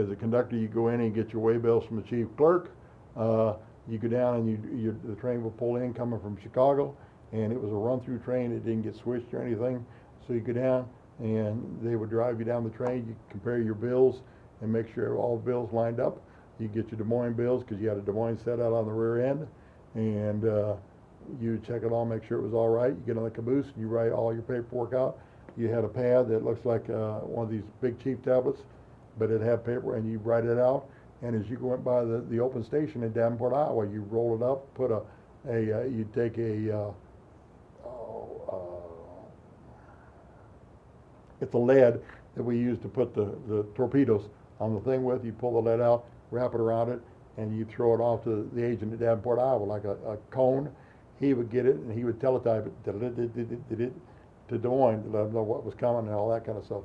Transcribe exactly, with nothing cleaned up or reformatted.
as a conductor, you go in and get your way bills from the chief clerk. Uh, you go down and you, you the train will pull in coming from Chicago, and it was a run-through train. It didn't get switched or anything. So you go down and they would drive you down the train. You compare your bills and make sure all the bills lined up. You get your Des Moines bills because you had a Des Moines set out on the rear end, and uh, you check it all, make sure it was all right. You get on the caboose and you write all your paperwork out. You had a pad that looks like uh, one of these big chief tablets, but it had paper, and you write it out. And as you went by the, the open station in Davenport, Iowa, you roll it up, put a, a uh, you take a, uh, oh, uh, it's a lead that we use to put the, the torpedoes on the thing with. You pull the lead out, wrap it around it, and you throw it off to the agent in Davenport, Iowa, like a, a cone. He would get it, and he would teletype it to Des Moines to let him know what was coming and all that kind of stuff.